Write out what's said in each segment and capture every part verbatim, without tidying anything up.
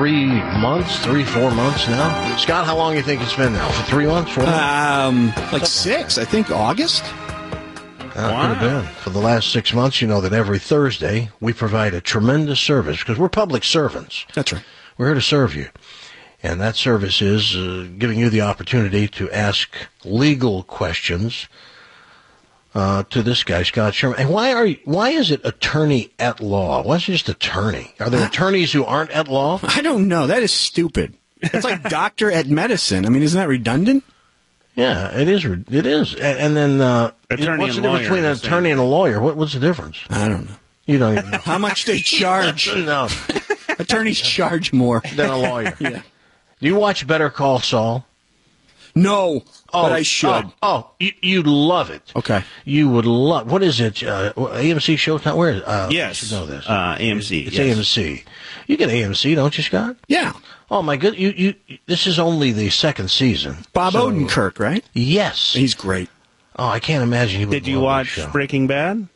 three months, three, four months now. Scott, how long do you think it's been now? For three months, four months? Um, like six, I think August. Uh, wow. Could have been. For the last six months, you know that every Thursday we provide a tremendous service because we're public servants. That's right. We're here to serve you. And that service is uh, giving you the opportunity to ask legal questions uh, to this guy, Scott Sherman. And why are you, why is it attorney at law? Why is it just attorney? Are there I, attorneys who aren't at law? I don't know. That is stupid. It's like doctor at medicine. I mean, isn't that redundant? Yeah, it is. It is. And, and then, uh, attorney what's the and difference between an attorney and a lawyer? What, what's the difference? I don't know. You don't even know. How much they charge? No. Attorneys charge more than a lawyer. Yeah. Do you watch Better Call Saul? No, oh, but I should. Oh, oh you, you love it. Okay. You would love. What is it? Uh, A M C Showtime? Where? Uh, yes. You should know this. Uh, A M C. It's yes. A M C. You get A M C, don't you, Scott? Yeah. Oh my good. You you. This is only the second season. Bob so, Odenkirk, right? Yes. He's great. Oh, I can't imagine you would. Did you watch Breaking Bad?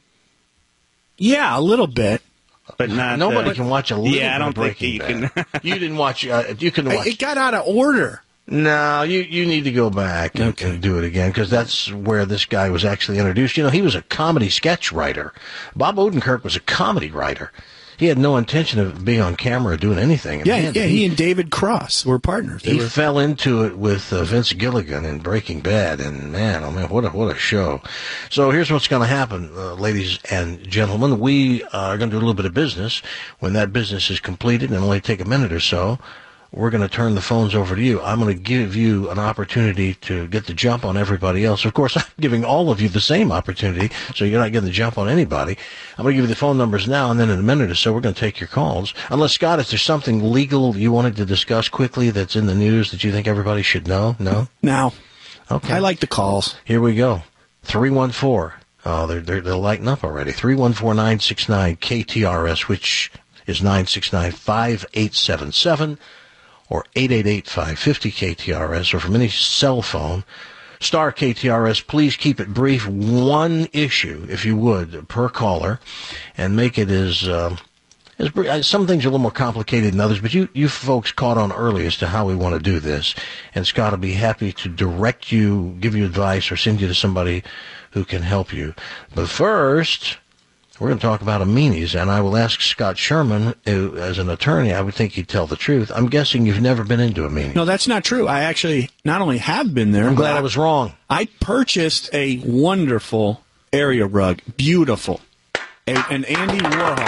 Yeah, a little bit. But not. Nobody uh, can watch a little yeah, I don't bit of think Breaking you Bad. can. You didn't watch. Uh, you can watch. It got out of order. No, you, you need to go back and, okay. and do it again because that's where this guy was actually introduced. You know, he was a comedy sketch writer. Bob Odenkirk was a comedy writer. He had no intention of being on camera or doing anything. Yeah, man, yeah. He, he and David Cross were partners. They he were... fell into it with uh, Vince Gilligan in Breaking Bad, and man, oh man, what a what a show! So here's what's going to happen, uh, ladies and gentlemen. We are going to do a little bit of business. When that business is completed, and only take a minute or so, we're going to turn the phones over to you. I'm going to give you an opportunity to get the jump on everybody else. Of course, I'm giving all of you the same opportunity, so you're not getting the jump on anybody. I'm going to give you the phone numbers now, and then in a minute or so, we're going to take your calls. Unless, Scott, is there something legal you wanted to discuss quickly that's in the news that you think everybody should know? No? No. Okay. I like the calls. Here we go. three one four. Oh, they're, they're, they're lighting up already. three one four, nine six nine, K T R S, which is nine six nine, five eight seven seven. Or eight eight eight, five five zero, K T R S, or from any cell phone. Star K T R S, please keep it brief. One issue, if you would, per caller, and make it as, uh, as brief. Some things are a little more complicated than others, but you, you folks caught on early as to how we want to do this. And Scott will be happy to direct you, give you advice, or send you to somebody who can help you. But first, we're going to talk about amenities, and I will ask Scott Sherman, who, as an attorney, I would think he'd tell the truth. I'm guessing you've never been into amenities. No, that's not true. I actually not only have been there. I'm glad I was wrong. I purchased a wonderful area rug. Beautiful. A, an Andy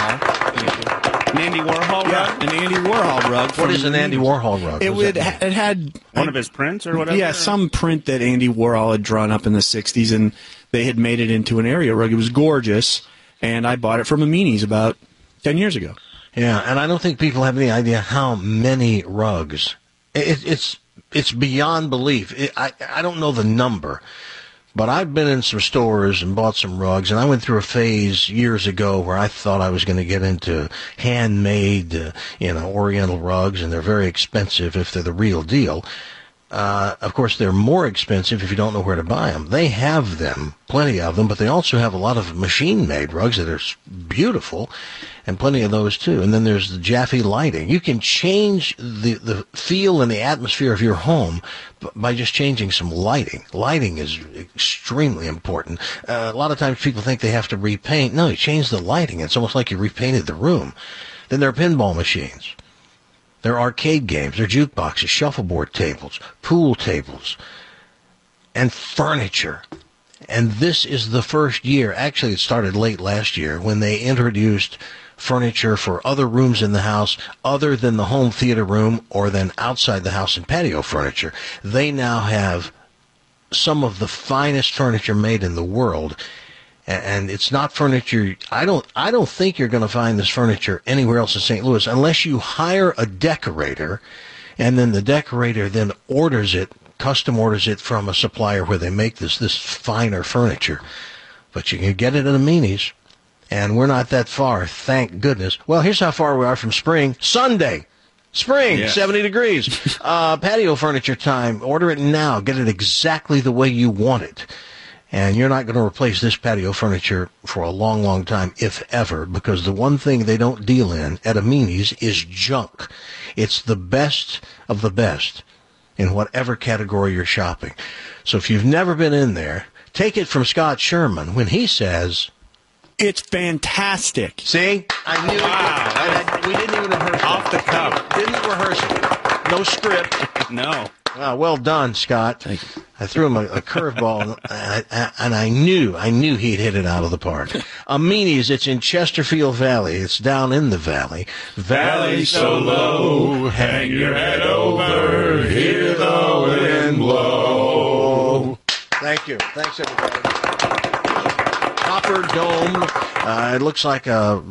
Warhol. An Andy Warhol yeah, rug? an Andy Warhol rug. What is an Andy Warhol rug? It would. It had one of his prints or whatever. Yeah, some print that Andy Warhol had drawn up in the sixties, and they had made it into an area rug. It was gorgeous. And I bought it from Amini's about ten years ago. Yeah, and I don't think people have any idea how many rugs. It, it's it's beyond belief. It, I I don't know the number, but I've been in some stores and bought some rugs, and I went through a phase years ago where I thought I was going to get into handmade, uh, you know, Oriental rugs, and they're very expensive if they're the real deal. Uh, of course, they're more expensive if you don't know where to buy them. They have them, plenty of them, but they also have a lot of machine-made rugs that are beautiful, and plenty of those, too. And then there's the Jaffe lighting. You can change the, the feel and the atmosphere of your home by just changing some lighting. Lighting is extremely important. Uh, a lot of times people think they have to repaint. No, you change the lighting. It's almost like you repainted the room. Then there are pinball machines. There are arcade games, there are jukeboxes, shuffleboard tables, pool tables, and furniture. And this is the first year, actually it started late last year, when they introduced furniture for other rooms in the house other than the home theater room or than outside the house and patio furniture. They now have some of the finest furniture made in the world. And it's not furniture. I don't. I don't think you're going to find this furniture anywhere else in Saint Louis unless you hire a decorator, and then the decorator then orders it, custom orders it from a supplier where they make this this finer furniture. But you can get it at Amini's, and we're not that far, thank goodness. Well, here's how far we are from spring. Sunday. Spring, yes. seventy degrees. Uh, patio furniture time. Order it now. Get it exactly the way you want it. And you're not going to replace this patio furniture for a long, long time, if ever, because the one thing they don't deal in at Amini's is junk. It's the best of the best in whatever category you're shopping. So if you've never been in there, take it from Scott Sherman when he says, it's fantastic. See? I knew Wow. it. I, I, we didn't even rehearse Off that. the cuff. Didn't rehearse it. No script. No. Ah, well done, Scott. Thank you. I threw him a, a curveball, and, I, and I knew, I knew he'd hit it out of the park. Amini's, it's in Chesterfield Valley. It's down in the valley. Valley so low, hang your head over, hear the wind blow. Thank you. Thanks, everybody. Copper dome. Uh, it looks like a.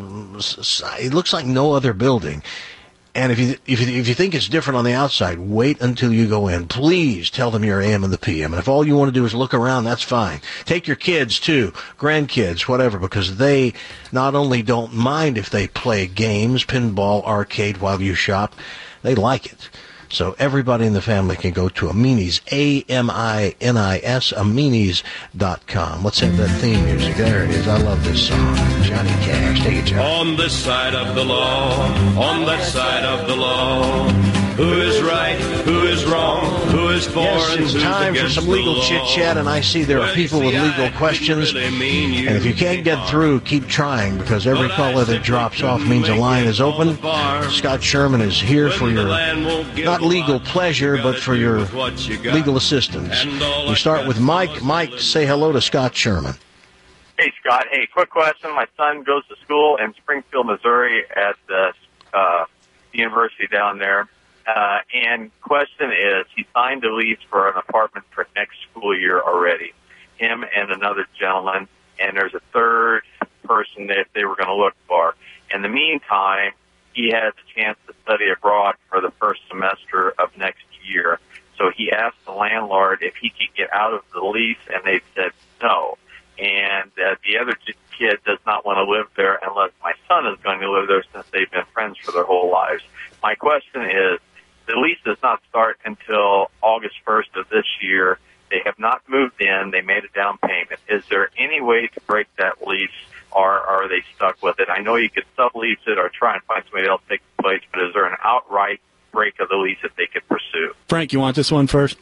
It looks like no other building. And if you if you if you think it's different on the outside, wait until you go in. Please tell them you're A M and the P M. And if all you want to do is look around, that's fine. Take your kids too, grandkids, whatever, because they not only don't mind if they play games, pinball, arcade while you shop, they like it. So everybody in the family can go to Amini's, A M I N I S, Amini's dot com. Let's have that theme music. There it is. I love this song. Johnny Cash. Take it, Johnny. On this side of the law, on that side of the law, who is right, who is wrong, who is for Yes, and it's who's time for against some the legal law. chit-chat, and I see there are Well, people you with see, legal I questions. really mean you And if you can't get harm. through, keep trying, because every But I caller that simply drops off couldn't means a make line it is on open. the farm. Scott Sherman is here When for the your, land won't give not a legal lot, pleasure, you but gotta for do your with what you got. legal assistance. And all We I start got with Mike. was Mike, say hello to Scott Sherman. Hey, Scott. Hey, quick question. My son goes to school in Springfield, Missouri at the uh, university down there. Uh, and question is, he signed a lease for an apartment for next school year already, him and another gentleman, and there's a third person that they were going to look for. In the meantime, he has a chance to study abroad for the first semester of next year. So he asked the landlord if he could get out of the lease, and they said no. And uh, the other kid does not want to live there unless my son is going to live there, since they've been friends for their whole lives. My question is, the lease does not start until August first of this year. They have not moved in. They made a down payment. Is there any way to break that lease, or are they stuck with it? I know you could sublease it or try and find somebody else to take the place, but is there an outright break of the lease that they could pursue? Frank, you want this one first?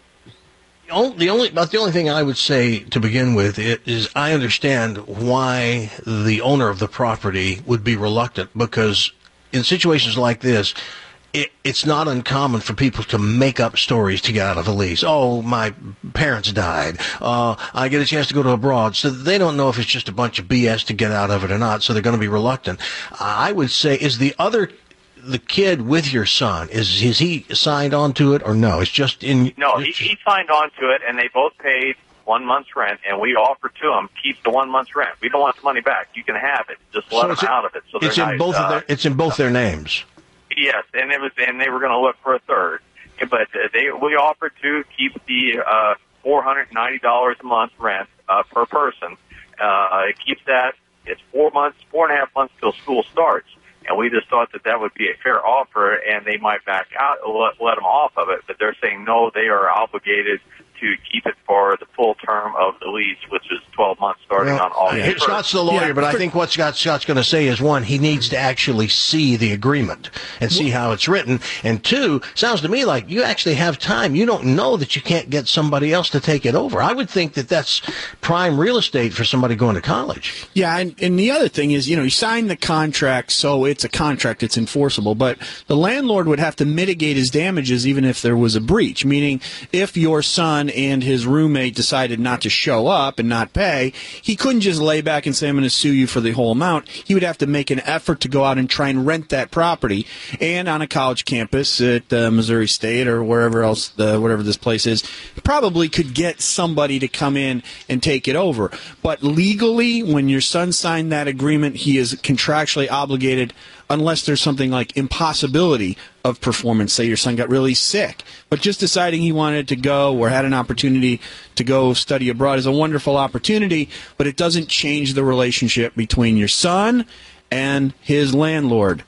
The only, the only, about the only thing I would say to begin with is I understand why the owner of the property would be reluctant, because in situations like this, It, it's not uncommon for people to make up stories to get out of a lease. Oh, my parents died. Uh, I get a chance to go to abroad. So they don't know if it's just a bunch of B S to get out of it or not, so they're going to be reluctant. I would say, is the other, the kid with your son, is, is he signed on to it or no? It's just in... No, he, he signed on to it, and they both paid one month's rent, and we offered to him, keep the one month's rent. We don't want the money back. You can have it. Just let So them it's in- out of it. So they're it's in nice, both uh, of their, it's in both their names. Yes, and it was, and they were going to look for a third, but uh, they we offered to keep the uh, four hundred ninety dollars a month rent uh, per person. Uh, it keeps that. It's four months, four and a half months till school starts, and we just thought that that would be a fair offer, and they might back out, let, let them off of it. But they're saying no, they are obligated to keep it for the full term of the lease, which is twelve months starting Well, on August here- first. Scott's the lawyer, Yeah, but I for- think what Scott, Scott's going to say is, one, he needs to actually see the agreement and see how it's written. And two, sounds to me like you actually have time. You don't know that you can't get somebody else to take it over. I would think that that's prime real estate for somebody going to college. Yeah, and, and the other thing is, you know, you sign the contract, so it's a contract, it's enforceable, but the landlord would have to mitigate his damages even if there was a breach, meaning if your son and his roommate decided not to show up and not pay, he couldn't just lay back and say, I'm going to sue you for the whole amount. He would have to make an effort to go out and try and rent that property. And on a college campus at uh, Missouri State or wherever else, the, whatever this place is, probably could get somebody to come in and take it over. But legally, when your son signed that agreement, he is contractually obligated unless there's something like impossibility of performance, say your son got really sick. But just deciding he wanted to go or had an opportunity to go study abroad is a wonderful opportunity, but it doesn't change the relationship between your son and his landlord.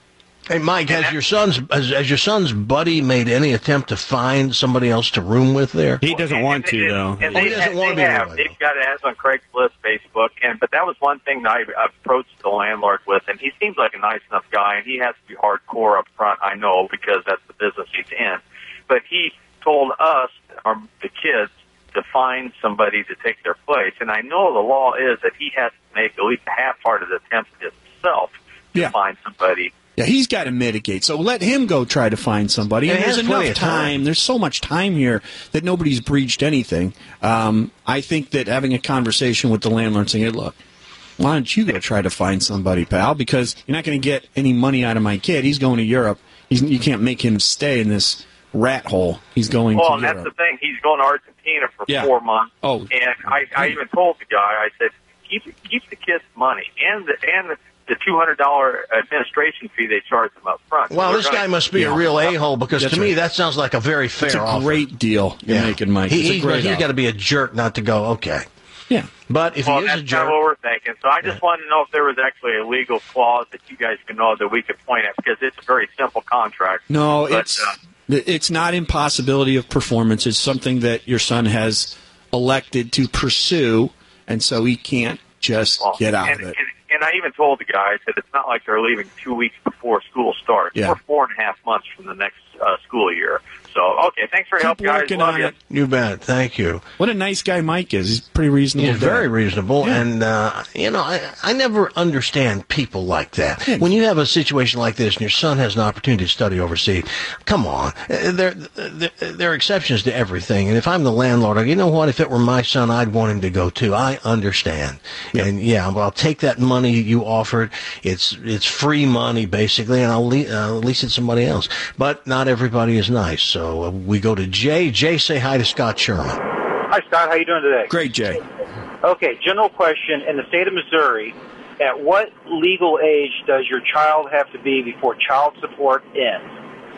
Hey, Mike, has your son's has, has your son's buddy made any attempt to find somebody else to room with there? He doesn't want to, though. And Oh, they, he doesn't and want to they be have. with They've got ads on Craigslist, Facebook, and but that was one thing that I approached the landlord with, and he seems like a nice enough guy, and he has to be hardcore up front, I know, because that's the business he's in. But he told us, or the kids, to find somebody to take their place, and I know the law is that he has to make at least a half-hearted attempt himself to Yeah. find somebody. Yeah, he's got to mitigate. So let him go try to find somebody. Yeah, And he there's has plenty enough of time. time. There's so much time here that nobody's breached anything. Um, I think that having a conversation with the landlord saying, hey, look, why don't you go try to find somebody, pal? Because you're not going to get any money out of my kid. He's going to Europe. He's, you can't make him stay in this rat hole. He's going Well, to and Europe. that's the thing. He's going to Argentina for Yeah. four months. Oh. and I, I even told the guy, I said, keep keep the kids' money and the and the, the two hundred dollar administration fee they charge them up front. Well, We're this gonna- guy must be Yeah. a real a-hole because That's to me right. that sounds like a very fair It's a offer. great deal you're Yeah. making, Mike. He, It's a he's great he's offer. got to be a jerk not to go, okay. Yeah. But if Well, he is that's a kind of jerk, what we're thinking. So I just wanted to know if there was actually a legal clause that you guys can know that we could point at, because it's a very simple contract. No, But, it's uh, it's not impossibility of performance. It's something that your son has elected to pursue, and so he can't just well, get out and, of it. And, and I even told the guy, I said, it's not like they're leaving two weeks before school starts. Yeah. We're four and a half months from the next uh, school year. So, okay, thanks for your help, Keep guys. working Love on you. it. you bet. Thank you. What a nice guy Mike is. He's pretty reasonable. He's very guy. reasonable, Yeah. and uh, you know, I, I never understand people like that. When you have a situation like this, and your son has an opportunity to study overseas, come on, Uh, there, there, there are exceptions to everything. And if I'm the landlord, I go, you know what? If it were my son, I'd want him to go too. I understand, and yeah, well, I'll take that money you offered. It's it's free money basically, and I'll le- uh, lease it to somebody else. But not everybody is nice, so uh, we go to Jay. Jay, say hi to Scott Sherman. Hi, Scott. How you doing today? Great, Jay. Okay, general question. In the state of Missouri, at what legal age does your child have to be before child support ends?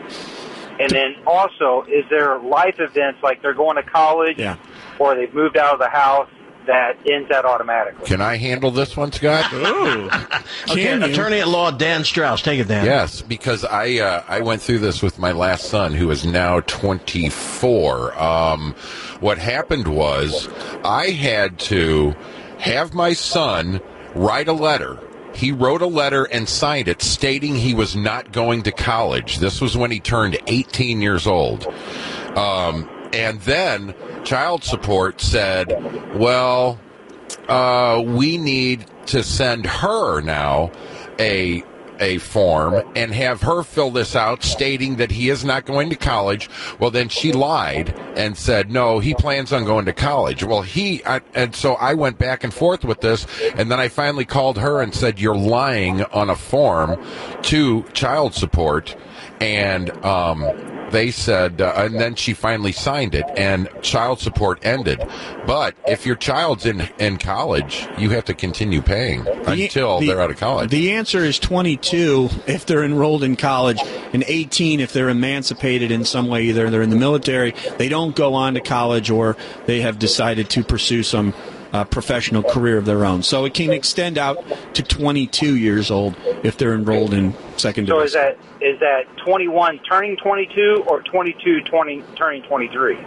And then also, is there life events like they're going to college Yeah. or they've moved out of the house that ends that automatically? Can I handle this one, Scott? Ooh. Okay, Can you? attorney at law Dan Strauss, take it, Dan. Yes, because I uh, I went through this with my last son, who is now twenty-four. Um, what happened was I had to have my son write a letter. He wrote a letter and signed it stating he was not going to college. This was when he turned eighteen years old. Um, and then child support said, well, uh, we need to send her now a a form and have her fill this out stating that he is not going to college. Well, then she lied and said, no, he plans on going to college. Well, he, I, and so I went back and forth with this, and then I finally called her and said, you're lying on a form to child support. And um, they said, uh, and then she finally signed it, and child support ended. But if your child's in, in college, you have to continue paying until The- they're out of college. The answer is twenty-two if they're enrolled in college, and eighteen if they're emancipated in some way. Either they're in the military, they don't go on to college, or they have decided to pursue some uh, professional career of their own. So it can extend out to twenty-two years old if they're enrolled in secondary. So is that is that twenty-one turning twenty-two or twenty-two twenty, turning twenty-three?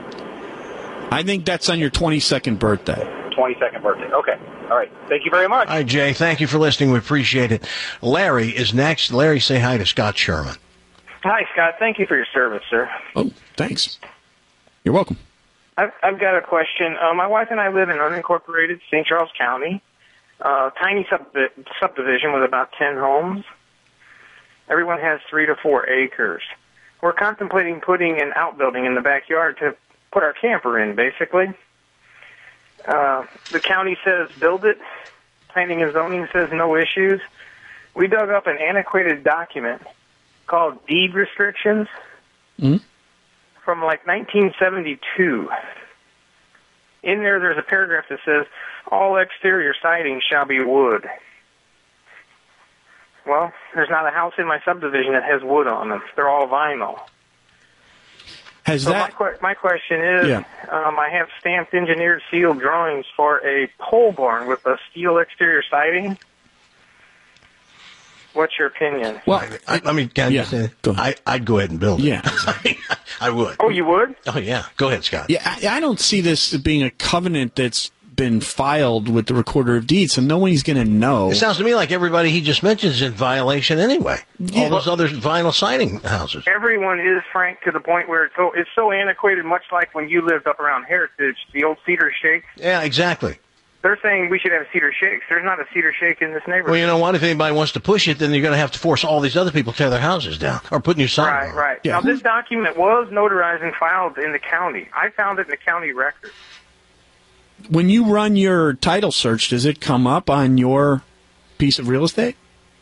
I think that's on your twenty-second birthday. twenty-second birthday. Okay. All right. Thank you very much. All right, Jay, thank you for listening. We appreciate it. Larry is next. Larry, say hi to Scott Sherman. Hi, Scott. Thank you for your service, sir. Oh, thanks. You're welcome. I've, I've got a question. Uh, my wife and I live in unincorporated Saint Charles County, uh, tiny sub- subdivision with about ten homes. Everyone has three to four acres. We're contemplating putting an outbuilding in the backyard to put our camper in, basically. Uh, the county says build it. Planning and zoning says no issues. We dug up an antiquated document called deed restrictions Hmm? from like nineteen seventy-two. In there, there's a paragraph that says, all exterior siding shall be wood. Well, there's not a house in my subdivision that has wood on them. They're all vinyl. Has So my, that? que- my question is, Yeah. um, I have stamped, engineered, sealed drawings for a pole barn with a steel exterior siding. What's your opinion? Well, I, I, I mean, can I yeah, just say, go ahead. I, I'd go ahead and build it. Yeah. I would. Oh, you would? Oh, yeah. Go ahead, Scott. Yeah, I, I don't see this as being a covenant that's been filed with the recorder of deeds, so no one's going to know. It sounds to me like everybody he just mentioned is in violation anyway. Yeah. All those other vinyl siding houses. Everyone is, Frank, to the point where it's so, it's so antiquated, much like when you lived up around Heritage, the old cedar shakes. Yeah, exactly. They're saying we should have cedar shakes. There's not a cedar shake in this neighborhood. Well, you know what? If anybody wants to push it, then you're going to have to force all these other people to tear their houses down or put new siding Right, on. right. Yeah. Now, this document was notarized and filed in the county. I found it in the county record. When you run your title search, does it come up on your piece of real estate?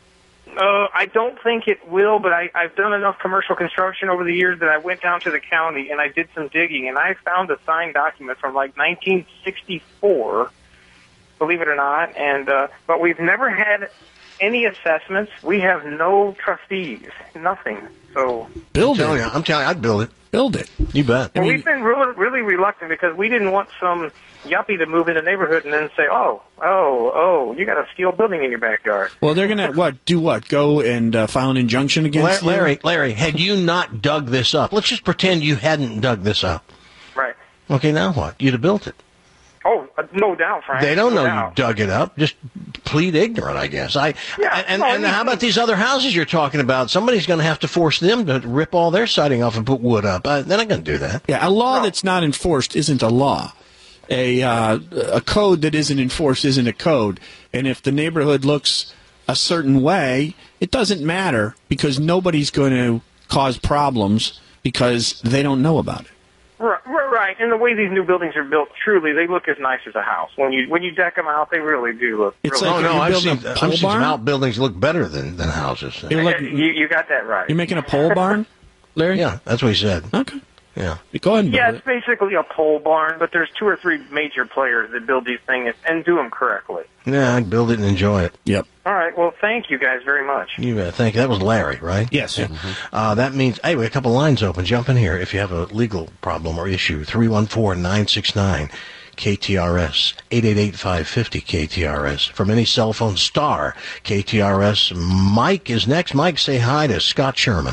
Uh, I don't think it will, but I, I've done enough commercial construction over the years that I went down to the county and I did some digging, and I found a signed document from like nineteen sixty-four, believe it or not. And uh, but we've never had any assessments. We have no trustees, nothing. So Build I'm telling it. you, I'm telling you, I'd build it. Build it. You bet. I well, mean, we've been really, really reluctant because we didn't want some yuppie to move in the neighborhood and then say, "Oh, oh, oh, you got a steel building in your backyard." well, they're going to, what, do what? Go and uh, file an injunction against La- you? Larry, Larry, had you not dug this up, let's just pretend you hadn't dug this up. Right. Okay, now what? You'd have built it. Oh, uh, no doubt, Frank. They don't no know doubt. you dug it up. Just plead ignorant, I guess. I Yeah, and and, no, and I mean- how about these other houses you're talking about? Somebody's going to have to force them to rip all their siding off and put wood up. Uh, they're not going to do that. Yeah, a law that's not enforced isn't a law. A uh, a code that isn't enforced isn't a code. And if the neighborhood looks a certain way, it doesn't matter because nobody's going to cause problems because they don't know about it. Right, right, right. And the way these new buildings are built, truly, they look as nice as a house. When you when you deck them out, they really do look. It's really like- Oh no, you I've building seen a I've pole seen some barn? outbuildings look better than, than houses. You're, like, you, you got that right. you're making a pole barn, Larry? Yeah, that's what he said. Okay. Yeah. Go ahead and Yeah, build it's basically a pole barn, but there's two or three major players that build these things and do them correctly. Yeah, I'd build it and enjoy it. it. Yep. All right, well, thank you guys very much. You bet. Thank you. That was Larry, right? Yes. Uh, that means, hey, we have a couple lines open. Jump in here if you have a legal problem or issue. three one four, nine six nine, K T R S, eight eight eight, five five zero, K T R S. From any cell phone star, K T R S. Mike is next. Mike, say hi to Scott Sherman.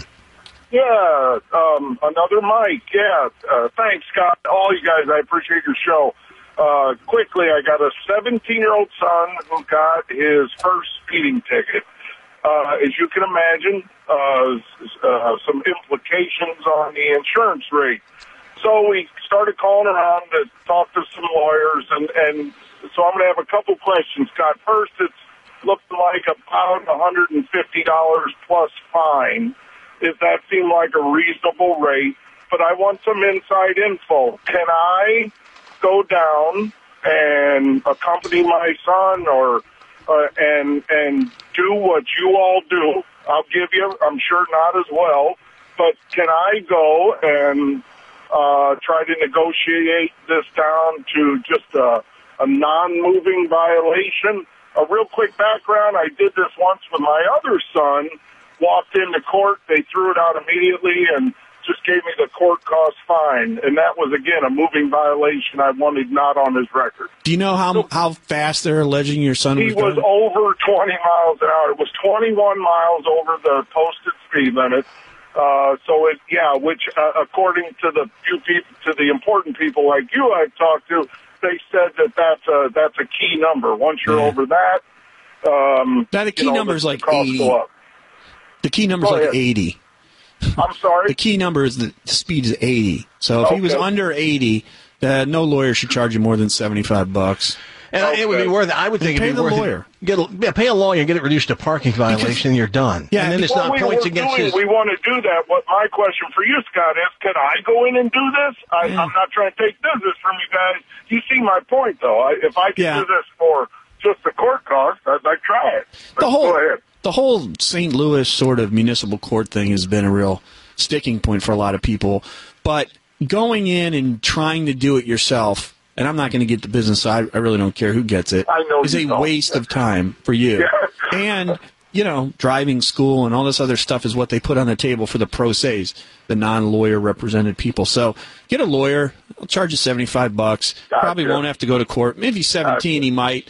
Yeah, um, another Mike. Yeah, uh, thanks, Scott. All you guys, I appreciate your show. Uh, quickly, I got a seventeen-year-old son who got his first speeding ticket. Uh, as you can imagine, uh, uh, some implications on the insurance rate. So we started calling around to talk to some lawyers, and, and so I'm going to have a couple questions, Scott. First, it's looking like about one hundred fifty dollars plus fine. Does that seem like a reasonable rate? But I want some inside info. Can I go down and accompany my son or uh, and and do what you all do? I'll give you, I'm sure not as well, but can I go and uh, try to negotiate this down to just a, a non-moving violation? A real quick background, I did this once with my other son. Walked into court, they threw it out immediately and just gave me the court cost fine. And that was, again, a moving violation I wanted not on his record. Do you know how how fast they're alleging your son He was was going? over twenty miles an hour. It was twenty-one miles over the posted speed limit. Uh, so, it, yeah, which, uh, according to the few people, to the important people like you I've talked to, they said that that's a, that's a key number. Once you're Yeah. over that, um, Now, the key you know, number the, is like the costs eighty. go up. The key number is Go like ahead. eighty. I'm sorry? The key number is the speed is eighty. So if he was Okay. under eighty, uh, no lawyer should charge you more than seventy-five bucks. And it would be Okay. worth it. I would think Pay it'd be the worth lawyer. it. Get a, yeah, pay a lawyer and get it reduced to parking violation, and you're done. Yeah, and then it's Well, not we, points we're against doing, his. we want to do that. What my question for you, Scott, is can I go in and do this? I, I'm not trying to take business from you guys. You see my point, though. I, if I can Yeah. do this for just the court cost, I'd like to try it. But The whole go ahead. the whole Saint Louis sort of municipal court thing has been a real sticking point for a lot of people. But going in and trying to do it yourself, and I'm not going to get the business side, I really don't care who gets it, I know is you a don't. waste of time for you. Yeah. And, you know, driving school and all this other stuff is what they put on the table for the pro se's, the non-lawyer represented people. So get a lawyer. I'll charge you seventy-five bucks. Gotcha. Probably won't have to go to court. Maybe seventeen he might.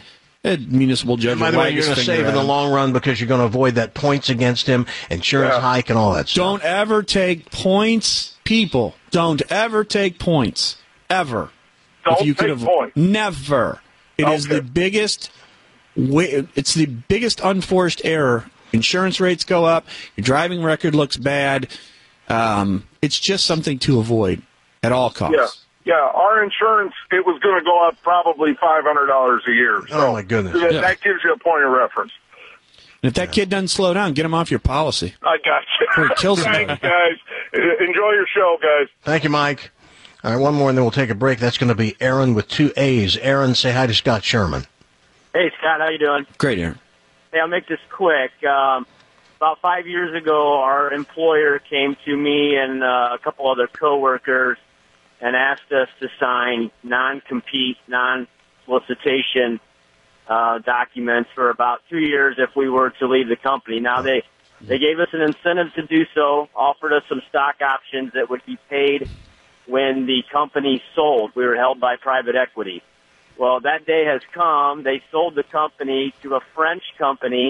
A municipal judge. And by the way, you're going to save in the long run because you're going to avoid that points against him, insurance Yeah. hike, and all that stuff. Don't ever take points, people. Don't ever take points. Ever. Don't if you take could have, points. Never. It is Okay. the biggest. wa- It's the biggest unforced error. Insurance rates go up. Your driving record looks bad. Um, it's just something to avoid at all costs. Yeah, yeah. Our insurance, it was going to go up probably five hundred dollars a year. So Oh, my goodness. That, Yeah. that gives you a point of reference. And if that kid doesn't slow down, get him off your policy. I got you. Or it kills him. Thanks, guys. Uh, Enjoy your show, guys. Thank you, Mike. All right, one more, and then we'll take a break. That's going to be Aaron with two A's. Aaron, say hi to Scott Sherman. Hey, Scott, how you doing? Great, Aaron. Hey, I'll make this quick. Um, about five years ago, our employer came to me and uh, a couple other coworkers and asked us to sign non-compete, non-solicitation uh, documents for about two years if we were to leave the company. Now, they, they gave us an incentive to do so, offered us some stock options that would be paid when the company sold. We were held by private equity. Well, that day has come. They sold the company to a French company,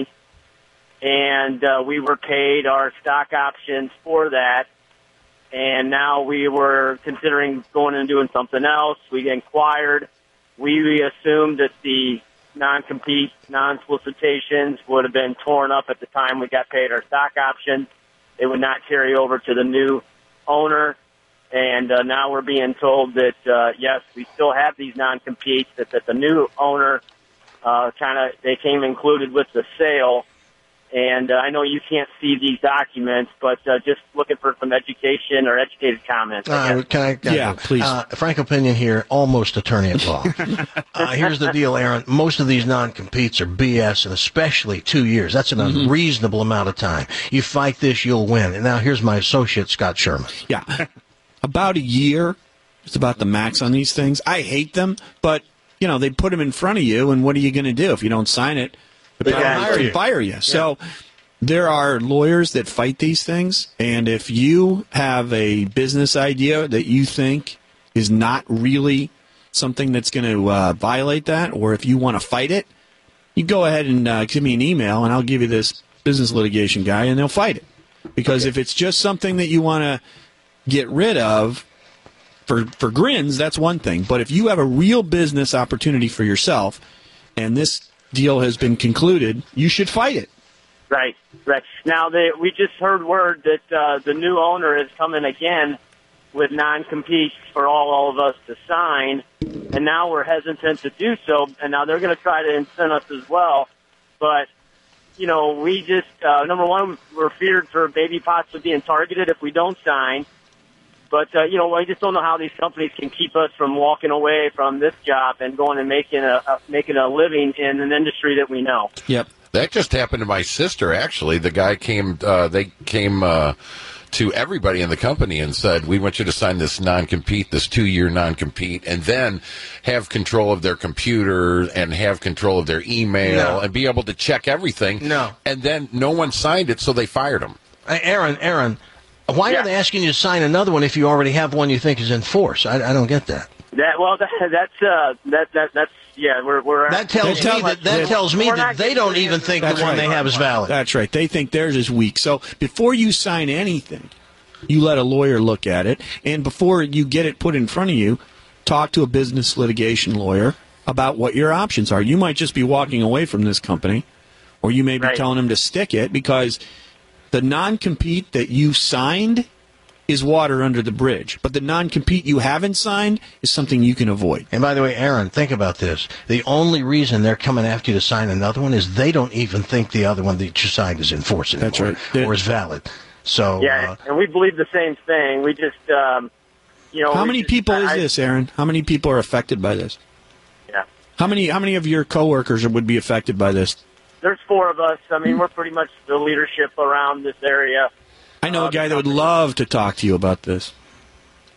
and uh, we were paid our stock options for that. And now we were considering going and doing something else. We inquired. We assumed that the non-compete, non-solicitations would have been torn up at the time we got paid our stock options. They would not carry over to the new owner. And uh, now we're being told that, uh, yes, we still have these non-competes, that, that the new owner uh, kind of, they came included with the sale. And uh, I know you can't see these documents, but uh, just looking for some education or educated comments. I Uh, guess. can I, can I- Yeah, please. Uh, frank opinion here, almost attorney at law. uh, here's the deal, Aaron. Most of these non-competes are B S, and especially two years. That's an Mm-hmm. unreasonable amount of time. You fight this, you'll win. And now here's my associate, Scott Sherman. Yeah. About a year. It's about the max on these things. I hate them, but, you know, they put them in front of you, and what are you going to do if you don't sign it? The They power hire to you. fire you. So there are lawyers that fight these things, and if you have a business idea that you think is not really something that's going to uh, violate that, or if you want to fight it, you go ahead and uh, give me an email, and I'll give you this business litigation guy, and they'll fight it. Because if it's just something that you want to get rid of for for grins, that's one thing. But if you have a real business opportunity for yourself, and this deal has been concluded, you should fight it. Right, right. Now, they, we just heard word that uh, the new owner is coming again with non-competes for all, all of us to sign, and now we're hesitant to do so, and now they're going to try to incent us as well. But, you know, we just, uh, number one, we're feared for baby possibly being targeted if we don't sign. But, uh, you know, I just don't know how these companies can keep us from walking away from this job and going and making a, a making a living in an industry that we know. Yep. That just happened to my sister, actually. The guy came, uh, they came uh, to everybody in the company and said, we want you to sign this non-compete, this two-year non-compete, and then have control of their computer and have control of their email No. and be able to check everything. No. And then no one signed it, so they fired him. Hey, Aaron, Aaron, why Yeah. are they asking you to sign another one if you already have one you think is in force? I, I don't get that. That well, that, that's uh, that that that's yeah. We're we're That tells They me tell- that, that they- tells me We're that not they getting don't the even answer. think the That's one right. they have is valid. That's right. They think theirs is weak. So before you sign anything, you let a lawyer look at it, and before you get it put in front of you, talk to a business litigation lawyer about what your options are. You might just be walking away from this company, or you may be Right. telling them to stick it, because the non-compete that you signed is water under the bridge. But the non-compete you haven't signed is something you can avoid. And by the way, Aaron, think about this. The only reason they're coming after you to sign another one is they don't even think the other one that you signed is in force anymore. That's right. They- Or is valid. So, yeah, uh, and we believe the same thing. We just um, you know. How we many just- people is I- this, Aaron? How many people are affected by this? Yeah, How many how many of your coworkers would be affected by this? there's four of us. I mean, we're pretty much the leadership around this area. I know Uh, a guy the that would company- love to talk to you about this.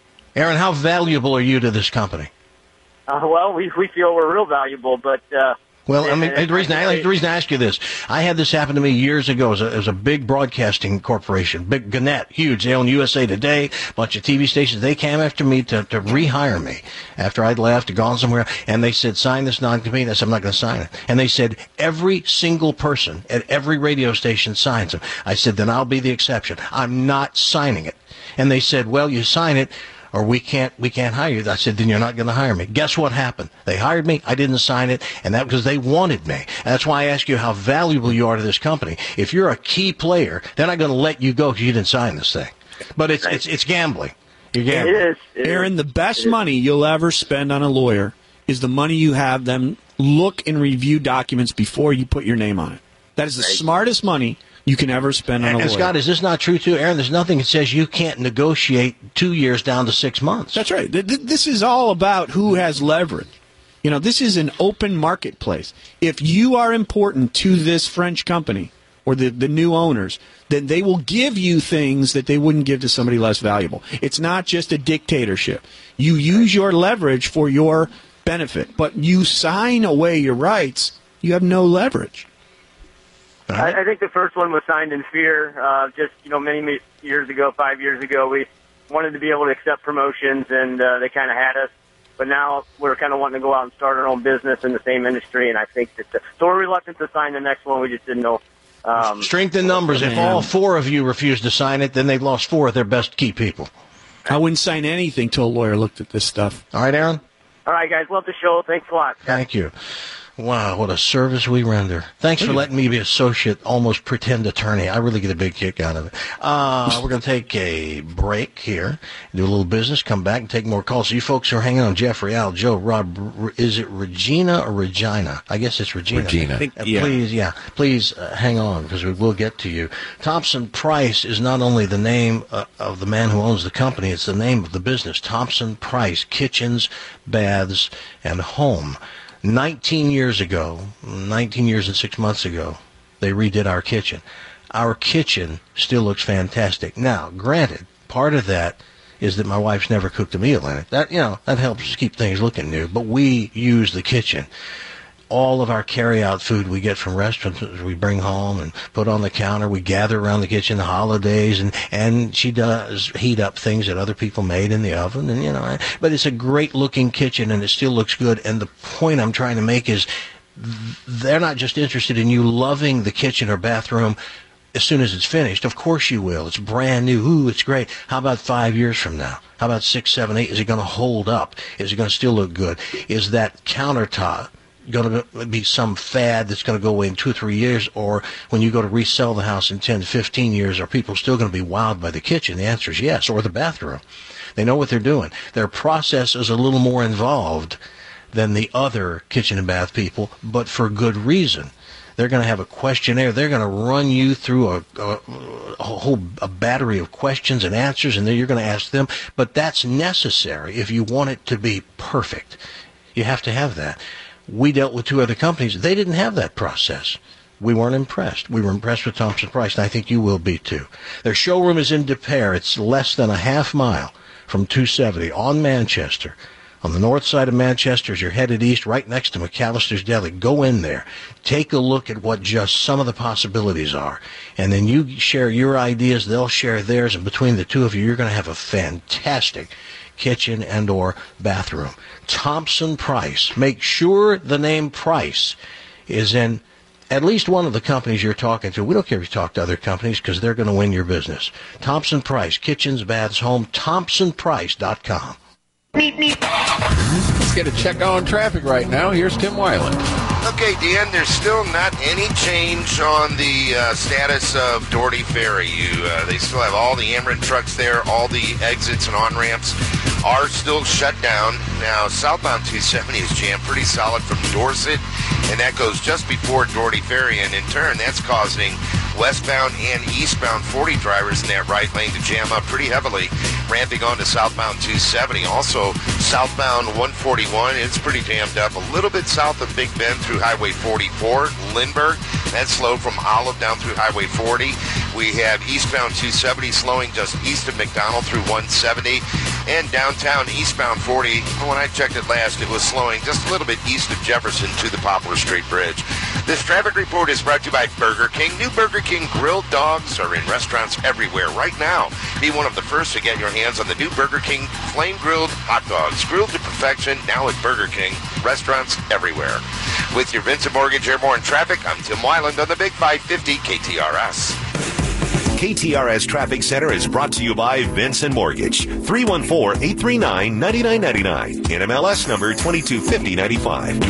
Aaron, how valuable are you to this company? Uh, well, we we feel we're real valuable, but uh, Well, I mean, the reason I, the reason I ask you this, I had this happen to me years ago. It was a, it was a big broadcasting corporation, big Gannett, huge. They own U S A Today, a bunch of T V stations. They came after me to, to rehire me after I'd left, gone somewhere, and they said, sign this non-compete. I said, I'm not going to sign it. And they said, every single person at every radio station signs them. I said, then I'll be the exception. I'm not signing it. And they said, well, you sign it, or we can't we can't hire you. I said, then you're not going to hire me. Guess what happened? They hired me. I didn't sign it, and that because they wanted me. And that's why I ask you how valuable you are to this company. If you're a key player, they're not going to let you go because you didn't sign this thing. But it's it's it's gambling. You're gambling. It is. It Aaron, is. the best money you'll ever spend on a lawyer is the money you have them look and review documents before you put your name on it. That is the right. smartest money you can ever spend on a lawyer. And Scott, is this not true too, Aaron? There's nothing that says you can't negotiate two years down to six months. That's right. This is all about who has leverage. You know, this is an open marketplace. If you are important to this French company or the, the new owners, then they will give you things that they wouldn't give to somebody less valuable. It's not just a dictatorship. You use your leverage for your benefit, but you sign away your rights, you have no leverage. I, I think the first one was signed in fear. Uh, just, you know, many years ago, five years ago, we wanted to be able to accept promotions, and uh, they kind of had us. But now we're kind of wanting to go out and start our own business in the same industry, and I think that the, so we're reluctant to sign the next one. We just didn't know. Um, Strength in numbers. If all four of you refuse to sign it, then they've lost four of their best key people. I wouldn't sign anything till a lawyer looked at this stuff. All right, Aaron? All right, guys. Love the show. Thanks a lot. Thank you. Wow, what a service we render. Thanks for letting me be associate, almost pretend attorney. I really get a big kick out of it. Uh, we're going to take a break here, do a little business, come back and take more calls. So you folks are hanging on, Jeffrey, Al, Joe, Rob, is it Regina or Regina? I guess it's Regina. Regina. Uh, yeah. Please, yeah, please uh, hang on because we will get to you. Thompson Price is not only the name uh, of the man who owns the company, it's the name of the business. Thompson Price, kitchens, baths, and home. nineteen years ago, nineteen years and six months ago, they redid our kitchen. Our kitchen still looks fantastic. Now, granted, part of that is that my wife's never cooked a meal in it. That, you know, that helps keep things looking new. But we use the kitchen. All of our carry-out food we get from restaurants we bring home and put on the counter. We gather around the kitchen the holidays, and, and she does heat up things that other people made in the oven. And you know, but it's a great-looking kitchen, and it still looks good. And the point I'm trying to make is they're not just interested in you loving the kitchen or bathroom as soon as it's finished. Of course you will. It's brand new. Ooh, it's great. How about five years from now? How about six, seven, eight? Is it going to hold up? Is it going to still look good? Is that countertop going to be some fad that's going to go away in two or three years, or when you go to resell the house in ten to fifteen years, are people still going to be wowed by the kitchen? The answer is yes, or the bathroom. They know what they're doing. Their process is a little more involved than the other kitchen and bath people, but for good reason. They're going to have a questionnaire. They're going to run you through a, a, a whole a battery of questions and answers, and then you're going to ask them. But that's necessary if you want it to be perfect. You have to have that. We dealt with two other companies. They didn't have that process. We weren't impressed. We were impressed with Thompson Price, and I think you will be too. Their showroom is in Des Peres. It's less than a half mile from two seventy on Manchester. On the north side of Manchester, as you're headed east, right next to McAllister's Deli. Go in there. Take a look at what just some of the possibilities are. And then you share your ideas, they'll share theirs, and between the two of you, you're going to have a fantastic kitchen and or bathroom. Thompson Price. Make sure the name Price is in at least one of the companies you're talking to. We don't care if you talk to other companies because they're going to win your business. Thompson Price. Kitchens, baths, home. Thompson Price dot com. Let's get a check on traffic right now. Here's Tim Weiland. Okay, Dan, there's still not any change on the uh, status of Doherty Ferry. You, uh, they still have all the Ameren trucks there. All the exits and on-ramps are still shut down. Now, southbound two seventy is jammed pretty solid from Dorset, and that goes just before Doherty Ferry. And in turn, that's causing westbound and eastbound forty drivers in that right lane to jam up pretty heavily, ramping on to southbound two seventy. Also, southbound one forty-one, it's pretty jammed up a little bit south of Big Bend through Highway forty-four. Lindbergh, that's slowed from Olive down through Highway forty. We have eastbound two seventy slowing just east of McDonald through one seventy. and downtown eastbound forty. When I checked it last, it was slowing just a little bit east of Jefferson to the Poplar Street Bridge. This traffic report is brought to you by Burger King. New Burger King grilled dogs are in restaurants everywhere right now. Be one of the first to get your hands on the new Burger King flame grilled hot dogs. Grilled to perfection now at Burger King. Restaurants everywhere. With your Vincent Mortgage Airborne Traffic, I'm Tim Weiland on the Big five fifty K T R S. K T R S Traffic Center is brought to you by Vincent Mortgage. three one four, eight three nine, nine nine nine nine. N M L S number twenty-two fifty ninety-five.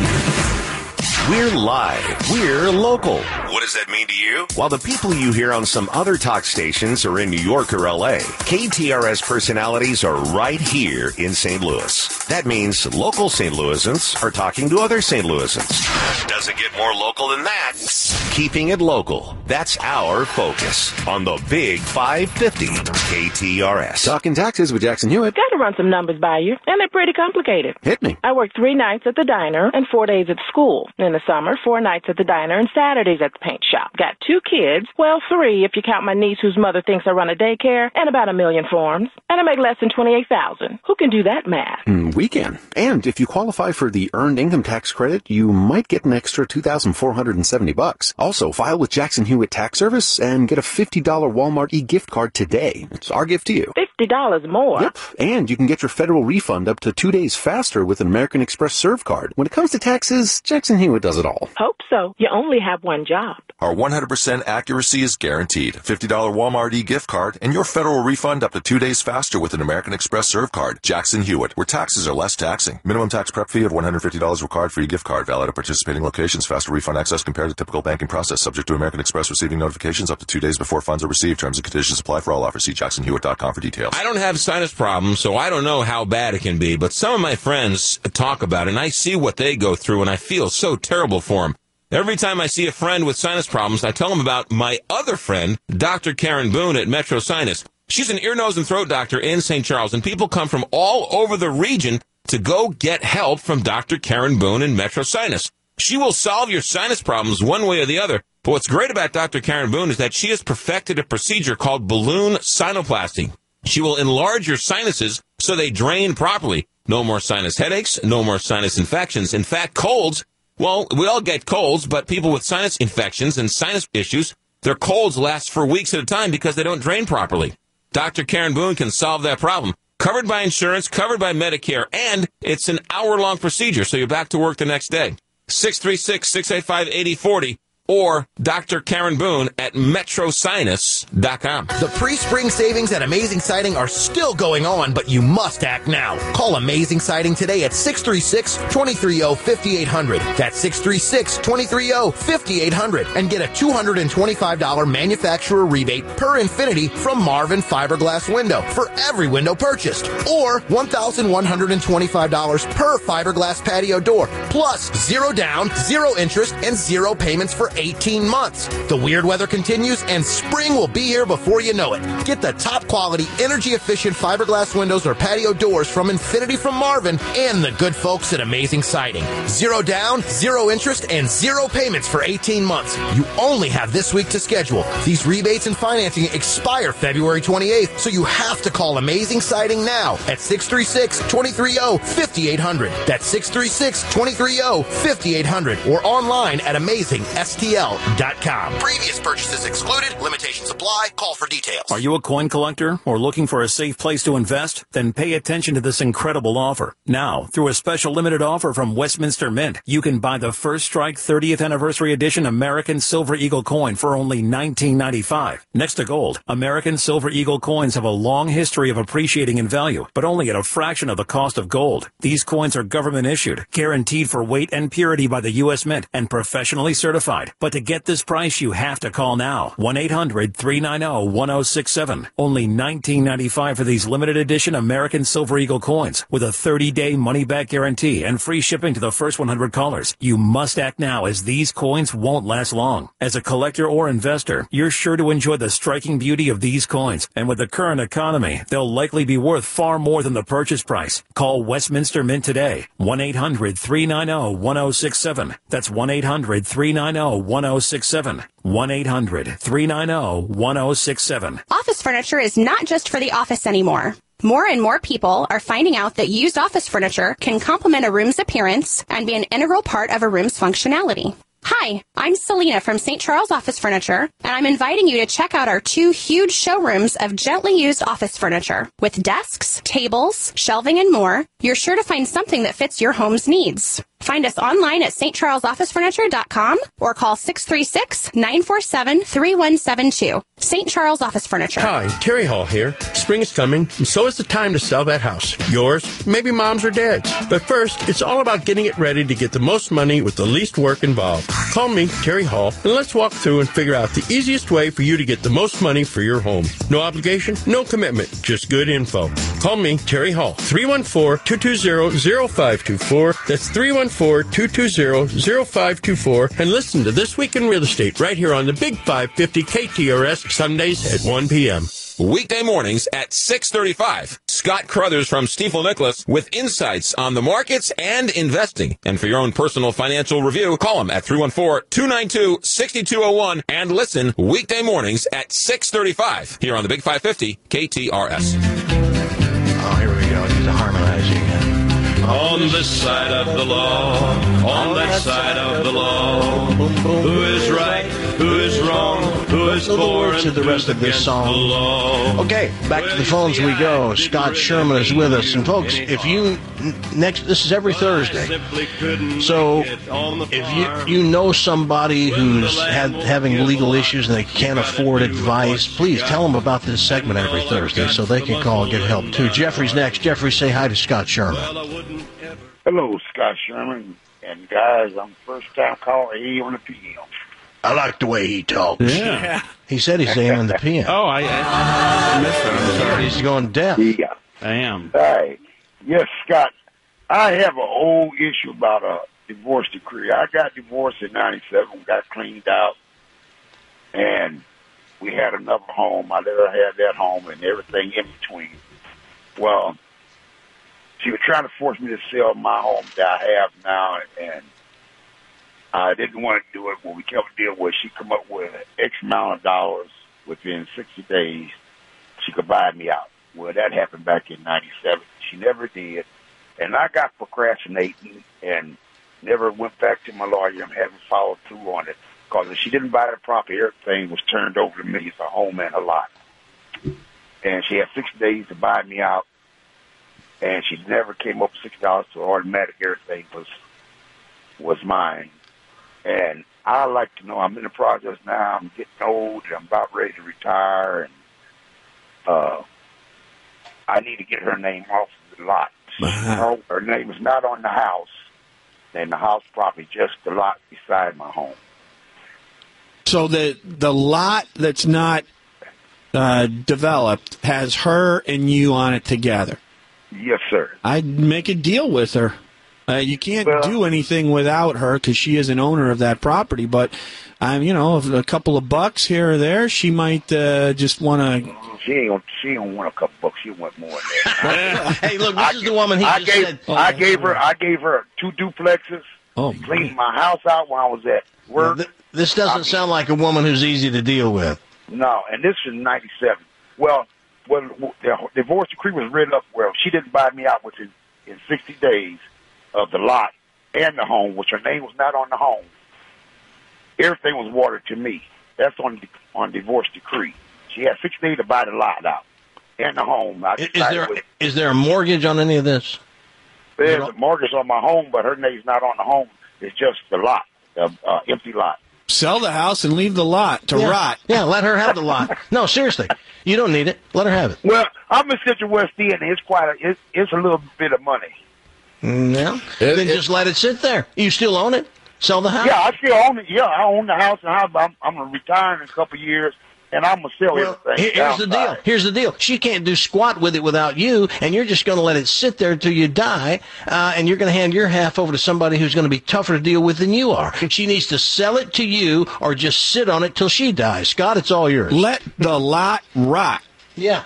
We're live. We're local. What does that mean to you? While the people you hear on some other talk stations are in New York or L A, K T R S personalities are right here in Saint Louis. That means local Saint Louisans are talking to other Saint Louisans. Doesn't get more local than that. Keeping it local. That's our focus on the Big five fifty K T R S. Talking taxes with Jackson Hewitt. Got to run some numbers by you, and they're pretty complicated. Hit me. I work three nights at the diner and four days at school. In the summer, four nights at the diner and Saturdays at the paint shop. Got two kids, well, three if you count my niece whose mother thinks I run a daycare, and about a million forms. And I make less than twenty-eight thousand dollars. Who can do that math? Mm, we can. And if you qualify for the Earned Income Tax Credit, you might get an extra two thousand four hundred seventy bucks. Also, file with Jackson Hewitt Tax Service and get a fifty dollars Walmart e-gift card today. It's our gift to you. fifty dollars more? Yep. And you can get your federal refund up to two days faster with an American Express Serve card. When it comes to taxes, Jackson Hewitt does it all. Hope so. You only have one job. Our one hundred percent accuracy is guaranteed. fifty dollars Walmart e-gift card and your federal refund up to two days faster with an American Express Serve card. Jackson Hewitt, where taxes are less taxing. Minimum tax prep fee of one hundred fifty dollars required for e-gift card. Valid at participating locations. Faster refund access compared to typical banking process. Subject to American Express receiving notifications up to two days before funds are received. Terms and conditions apply for all offers. See jackson hewitt dot com for details. I don't have sinus problems, so I don't know how bad it can be, but some of my friends talk about it, and I see what they go through, and I feel so terrible for them. Every time I see a friend with sinus problems, I tell them about my other friend, Doctor Karen Boone at Metro Sinus. She's an ear, nose, and throat doctor in Saint Charles, and people come from all over the region to go get help from Doctor Karen Boone and Metro Sinus. She will solve your sinus problems one way or the other. But what's great about Doctor Karen Boone is that she has perfected a procedure called balloon sinuplasty. She will enlarge your sinuses so they drain properly. No more sinus headaches, no more sinus infections. In fact, colds, well, we all get colds, but people with sinus infections and sinus issues, their colds last for weeks at a time because they don't drain properly. Doctor Karen Boone can solve that problem. Covered by insurance, covered by Medicare, and it's an hour-long procedure, so you're back to work the next day. six three six, six eight five, eight zero four zero or Doctor Karen Boone at metro sinus dot com. The pre-spring savings at Amazing Siding are still going on, but you must act now. Call Amazing Siding today at six three six, two three zero, five eight zero zero. That's six three six, two three zero, five eight zero zero and get a two hundred twenty-five dollars manufacturer rebate per Infinity from Marvin Fiberglass Window for every window purchased, or one thousand one hundred twenty-five dollars per fiberglass patio door, plus zero down, zero interest, and zero payments for eighteen months. The weird weather continues, and spring will be here before you know it. Get the top quality, energy efficient fiberglass windows or patio doors from Infinity from Marvin and the good folks at Amazing Siding. Zero down, zero interest, and zero payments for eighteen months. You only have this week to schedule. These rebates and financing expire February twenty-eighth, so you have to call Amazing Siding now at six three six, two three zero, five eight zero zero. That's six three six, two three zero, five eight zero zero or online at amazing s t l dot com. Previous purchases excluded. Limitations apply. Call for details. Are you a coin collector or looking for a safe place to invest? Then pay attention to this incredible offer. Now, through a special limited offer from Westminster Mint, you can buy the First Strike thirtieth Anniversary Edition American Silver Eagle coin for only nineteen ninety-five. Next to gold, American Silver Eagle coins have a long history of appreciating in value, but only at a fraction of the cost of gold. These coins are government issued, guaranteed for weight and purity by the U S Mint, and professionally certified. But to get this price, you have to call now. one eight hundred, three nine zero, one zero six seven. Only nineteen ninety-five for these limited edition American Silver Eagle coins with a thirty-day money-back guarantee and free shipping to the first one hundred callers. You must act now, as these coins won't last long. As a collector or investor, you're sure to enjoy the striking beauty of these coins, and with the current economy, they'll likely be worth far more than the purchase price. Call Westminster Mint today. one eight hundred, three nine zero, one zero six seven. That's one eight hundred, three nine zero, one zero six seven. one eight hundred, three nine zero, one zero six seven. Office furniture is not just for the office anymore. More and more people are finding out that used office furniture can complement a room's appearance and be an integral part of a room's functionality. Hi, I'm Selena from Saint Charles Office Furniture, and I'm inviting you to check out our two huge showrooms of gently used office furniture. With desks, tables, shelving, and more, you're sure to find something that fits your home's needs. Find us online at st charles office furniture dot com or call six three six, nine four seven, three one seven two. Saint Charles Office Furniture. Hi, Terry Hall here. Spring is coming, and so is the time to sell that house. Yours, maybe mom's or dad's. But first, it's all about getting it ready to get the most money with the least work involved. Call me, Terry Hall, and let's walk through and figure out the easiest way for you to get the most money for your home. No obligation, no commitment, just good info. Call me, Terry Hall, three one four, two two zero, zero five two four. That's three one four, two two zero, zero five two four. And listen to This Week in Real Estate right here on the Big five fifty K T R S, Sundays at one p.m. Weekday mornings at six thirty-five. Scott Crothers from Stifel Nicholas with insights on the markets and investing. And for your own personal financial review, call him at three one four, two nine two, six two zero one and listen weekday mornings at six thirty-five here on the Big five fifty K T R S. Oh, here we go. He's harmonizing again. On this side of the law, on that side of the law, who is right, who is wrong, who is for to the rest of this song. Okay, back to the phones we go. Scott Sherman is with us. And folks, if you, next, this is every Thursday. So if you, you know somebody who's had, having legal issues and they can't afford advice, please tell them about this segment every Thursday so they can call and get help too. Jeffrey's next. Jeffrey, say hi to Scott Sherman. Hello, Scott Sherman. And guys, I'm first time calling A on the P M. I like the way he talks. Yeah. He said he's A on the P M. Oh, I, I missed that. I'm sorry. He's going deaf. Yeah. I am. All right. Yes, Scott. I have an old issue about a divorce decree. I got divorced in ninety-seven, got cleaned out, and we had another home. I let her have that home and everything in between. Well, she was trying to force me to sell my home that I have now, and I didn't want to do it. When we kept a deal where she come up with X amount of dollars within sixty days, she could buy me out. Well, that happened back in ninety-seven. She never did. And I got procrastinating and never went back to my lawyer and haven't followed through on it. Because if she didn't buy the property, everything was turned over to me as a home and a lot. And she had sixty days to buy me out. And she never came up with sixty dollars, so automatic everything was was mine. And I like to know, I'm in the process now, I'm getting old, I'm about ready to retire, and uh, I need to get her name off of the lot. Her, her name is not on the house, and the house property, just the lot beside my home. So the the lot that's not uh, developed has her and you on it together? Yes, sir. I'd make a deal with her. Uh, you can't well, do anything without her because she is an owner of that property. But I'm, you know, a couple of bucks here or there, she might uh, just want to. She ain't gonna, she don't want a couple bucks. She want more than that. Hey, look, this I, is the woman he I just gave, said. I gave her. I gave her two duplexes. Oh, cleaned my house out when I was at work. Th- this doesn't I mean, sound like a woman who's easy to deal with. No, and this was ninety-seven. Well, when the divorce decree was written up, well, she didn't buy me out within in sixty days of the lot and the home, which her name was not on the home. Everything was watered to me. That's on on divorce decree. She had six days to buy the lot out and the home. I Is there with, is there a mortgage on any of this? There's a mortgage on my home, but her name's not on the home. It's just the lot, the uh, empty lot. Sell the house and leave the lot to yeah. rot. Yeah, let her have the lot. No, seriously, you don't need it. Let her have it. Well, I'm in Central West End, and it's quite a, it's, it's a little bit of money. No, it, then it, just let it sit there. You still own it? Sell the house? Yeah, I still own it. Yeah, I own the house, and I'm, I'm, I'm going to retire in a couple of years, and I'm going to sell well, everything. Here's the deal. Here's the deal. She can't do squat with it without you, and you're just going to let it sit there until you die, uh, and you're going to hand your half over to somebody who's going to be tougher to deal with than you are. She needs to sell it to you or just sit on it till she dies. Scott, it's all yours. Let the lot rot. Yeah.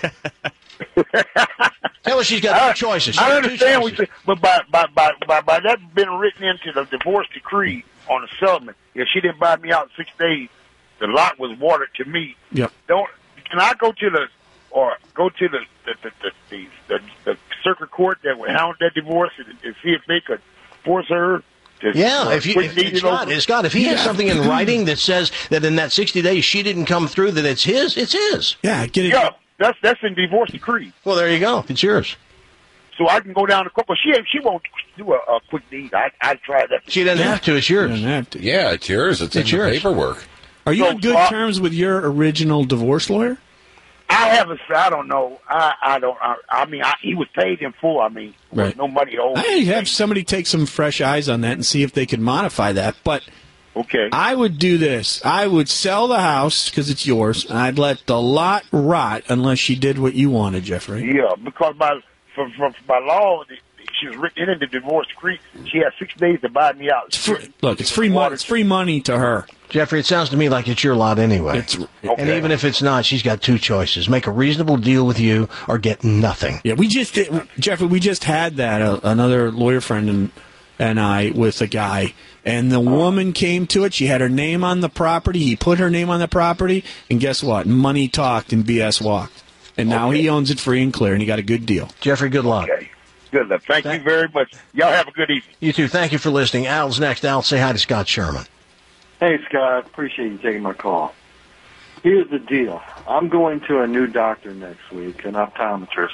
Tell her she's got two choices. She I got understand two choices. what you say, but by, by, by, by, by that being written into the divorce decree on the settlement, if she didn't buy me out in six days, the lot was watered to me. Yep. Don't can I go to the or go to the the the the, the, the, the circuit court that would hound that divorce and, and see if they could force her to Yeah, uh, if you, quick if, deed it Scott, over? Scott, if he has Yeah. something in writing that says that in that sixty days she didn't come through, that it's his, it's his. Yeah, get it. Yeah, that's that's in divorce decree. Well, there you go. It's yours. So I can go down to court, but she she won't do a, a quick deed. I I tried that. She doesn't have to. It's yours. You don't have to. Yeah, it's yours. It's, It's in yours. the paperwork. Are you So, on good uh, terms with your original divorce lawyer? I haven't. I don't know. I I don't. I, I mean, I, he was paid in full. I mean, there was Right. no money owed. I have somebody take some fresh eyes on that and see if they could modify that. But okay, I would do this. I would sell the house because it's yours, and I'd let the lot rot unless she did what you wanted, Jeffrey. Yeah, because by for, for, by law, she was written in the divorce decree. She had six days to buy me out. Look, it's free money. It's free money to her. Jeffrey, it sounds to me like it's your lot anyway. It's, And Okay. even if it's not, she's got two choices: make a reasonable deal with you, or get nothing. Yeah, we just did, Jeffrey. We just had that uh, another lawyer friend and and I with a guy, and the woman came to it. She had her name on the property. He put her name on the property, and guess what? Money talked and B S walked, and now he owns it free and clear, and he got a good deal. Jeffrey, good luck. Okay, good luck. Thank you very much. Y'all have a good evening. You too. Thank you for listening. Al's next. Al, say hi to Scott Sherman. Hey, Scott. Appreciate you taking my call. Here's the deal. I'm going to a new doctor next week, an optometrist.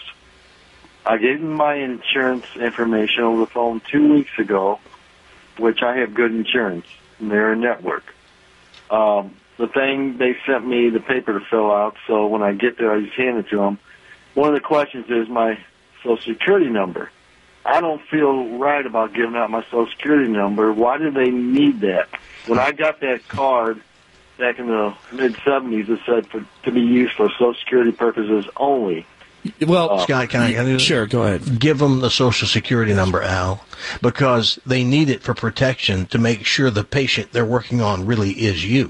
I gave him my insurance information over the phone two weeks ago, which I have good insurance, and they're a network. Um, the thing, they sent me the paper to fill out, so when I get there, I just hand it to them. One of the questions is my Social Security number. I don't feel right about giving out my Social Security number. Why do they need that? When I got that card back in the mid seventies, it said for, to be used for Social Security purposes only. Well, Uh, Scott, can I? Can I do this? Sure, go ahead. Give them the Social Security number, Al, because they need it for protection to make sure the patient they're working on really is you.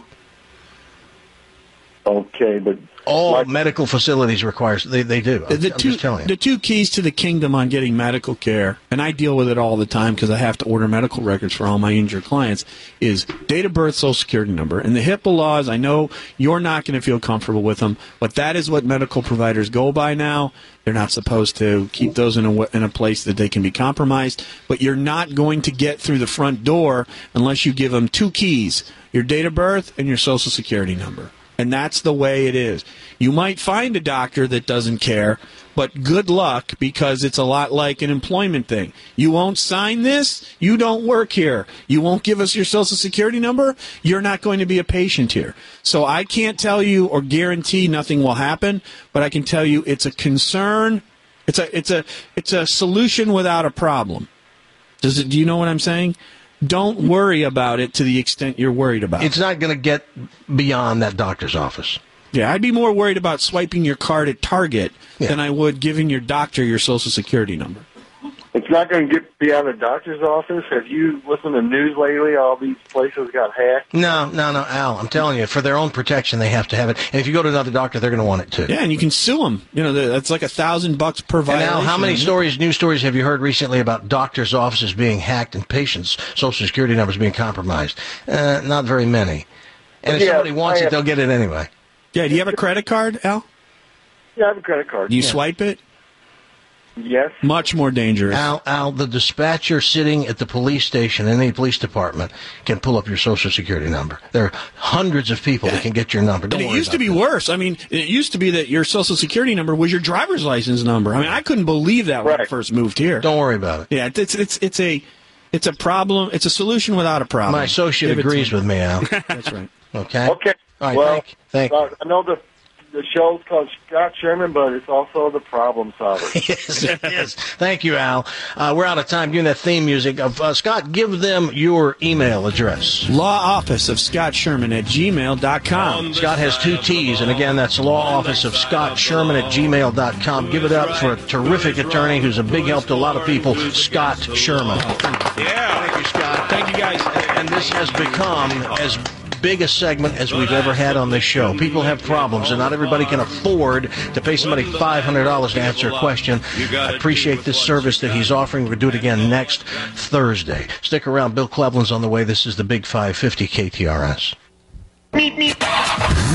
Okay, but all medical facilities requires they they do. I'm, The I'm two, just telling you. the two keys to the kingdom on getting medical care, and I deal with it all the time because I have to order medical records for all my injured clients, is date of birth, Social Security number. And the HIPAA laws, I know you're not going to feel comfortable with them, but that is what medical providers go by now. They're not supposed to keep those in a, in a place that they can be compromised, but you're not going to get through the front door unless you give them two keys, your date of birth and your Social Security number. And that's the way it is. You might find a doctor that doesn't care, but good luck, because it's a lot like an employment thing. You won't sign this, you don't work here. You won't give us your Social Security number, you're not going to be a patient here. So I can't tell you or guarantee nothing will happen, but I can tell you it's a concern. It's a it's a it's a solution without a problem. Does it? Do you know what I'm saying? Don't worry about it to the extent you're worried about it. It's not going to get beyond that doctor's office. Yeah, I'd be more worried about swiping your card at Target than I would giving your doctor your Social Security number. it's not going to get beyond the doctor's office. Have you listened to news lately? All these places got hacked. No, no, no, Al. I'm telling you, for their own protection, they have to have it. And if you go to another doctor, they're going to want it too. Yeah, and you can sue them. You know, that's like a thousand bucks per And violation. Al, how many stories, news stories, have you heard recently about doctors' offices being hacked and patients' Social Security numbers being compromised? Uh, not very many. And if Yeah, somebody wants I it, have- they'll get it anyway. Yeah, do you have a credit card, Al? Yeah, I have a credit card. Do you Yeah. swipe it? Yes. Much more dangerous. Al, Al, the dispatcher sitting at the police station in any police department can pull up your Social Security number. There are hundreds of people that can get your number. Don't And it worry used to about be worse. I mean, it used to be that your Social Security number was your driver's license number. I mean, I couldn't believe that when I first moved here. Don't worry about it. Yeah, it's it's it's a it's a problem. It's a solution without a problem. My associate Give it to agrees me. with me, Al. That's right. Okay? Okay. All right, well, thank, thank uh, I know the the show's called Scott Sherman, but it's also the problem solver. Yes, it is. Thank you, Al. Uh, we're out of time doing that theme music. Of uh, Scott, give them your email address. Law Office of Scott Sherman at gmail dot com. Scott has two T's, and again, that's Law Office of Scott Sherman at gmail dot com. Give it up for a terrific attorney who's a big help to a lot of people, Scott Sherman. Yeah. Thank you, Scott. Thank you, guys. And this has become as big a segment as we've ever had on this show. People have problems, and not everybody can afford to pay somebody five hundred dollars to answer a question. I appreciate this service that he's offering. We'll do it again next Thursday. Stick around. Bill Cleveland's on the way. This is the Big five fifty K T R S. Meet me.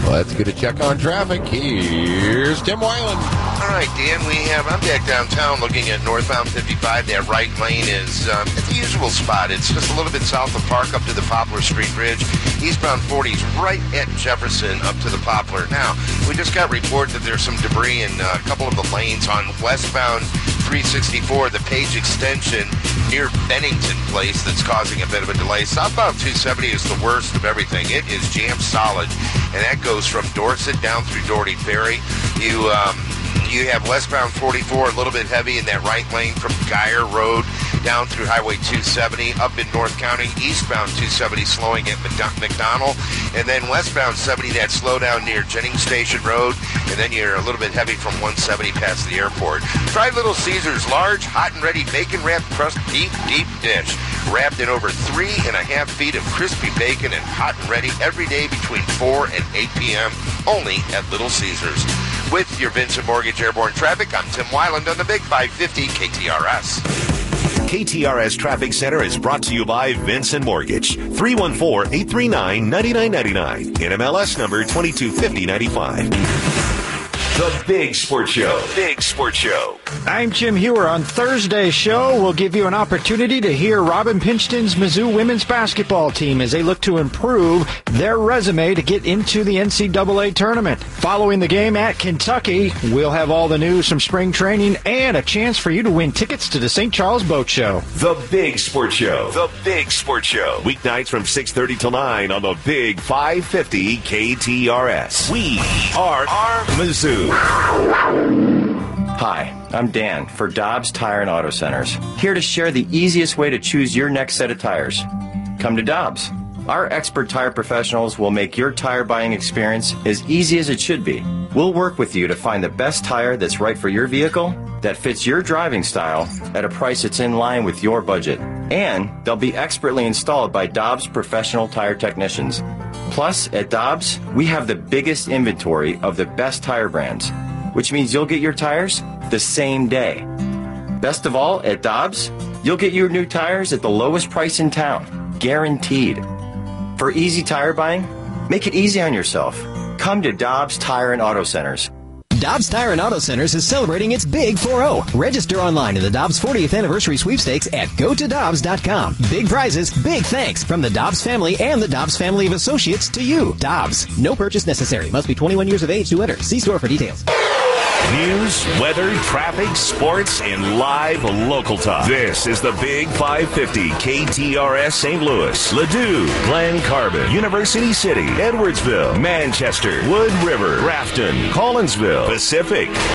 Let's get a check on traffic. Here's Tim Weiland. All right, Dan, we have, I'm back downtown looking at northbound fifty-five. That right lane is um, at the usual spot. It's just a little bit south of Park up to the Poplar Street Bridge. Eastbound forty is right at Jefferson up to the Poplar. Now, we just got report that there's some debris in uh, a couple of the lanes on westbound three sixty-four, the Page extension near Bennington Place, that's causing a bit of a delay. Southbound two seventy is the worst of everything. It is jammed solid, and that goes from Dorset down through Doherty Ferry. You, um, you have westbound forty-four a little bit heavy in that right lane from Geyer Road down through Highway two seventy up in North County. Eastbound two seventy slowing at McDonald, and then westbound seventy, that slowdown near Jennings Station Road, and then you're a little bit heavy from one seventy past the airport. Try Little Caesars large, hot and ready bacon wrapped crust deep, deep dish, wrapped in over three and a half feet of crispy bacon and hot and ready every day between four and eight p.m. only at Little Caesars. With your Vincent Mortgage Airborne Traffic, I'm Tim Weiland on the Big five fifty K T R S. K T R S Traffic Center is brought to you by Vincent Mortgage. three one four, eight three nine, nine nine nine nine. N M L S number twenty-two fifty ninety-five. The Big Sports Show. The Big Sports Show. I'm Jim Hewer. On Thursday's show, we'll give you an opportunity to hear Robin Pinchton's Mizzou women's basketball team as they look to improve their resume to get into the N C double A tournament. Following the game at Kentucky, we'll have all the news from spring training and a chance for you to win tickets to the Saint Charles Boat Show. The Big Sports Show. The Big Sports Show. Weeknights from six thirty till nine on the Big five fifty K T R S. We are, are Mizzou. Hi, I'm Dan for Dobbs Tire and Auto Centers, here to share the easiest way to choose your next set of tires. Come to Dobbs. Our expert tire professionals will make your tire buying experience as easy as it should be. We'll work with you to find the best tire that's right for your vehicle, that fits your driving style, at a price that's in line with your budget. And they'll be expertly installed by Dobbs professional tire technicians. Plus, at Dobbs, we have the biggest inventory of the best tire brands, which means you'll get your tires the same day. Best of all, at Dobbs, you'll get your new tires at the lowest price in town, guaranteed. For easy tire buying, make it easy on yourself. Come to Dobbs Tire and Auto Centers. Dobbs Tire and Auto Centers is celebrating its Big four oh. Register online in the Dobbs fortieth Anniversary Sweepstakes at go to dobbs dot com. Big prizes, big thanks from the Dobbs family and the Dobbs family of associates to you. Dobbs. No purchase necessary. Must be twenty-one years of age to enter. See store for details. News, weather, traffic, sports, and live local talk. This is the Big five fifty K T R S Saint Louis, Ladue, Glen Carbon, University City, Edwardsville, Manchester, Wood River, Grafton, Collinsville, Pacific.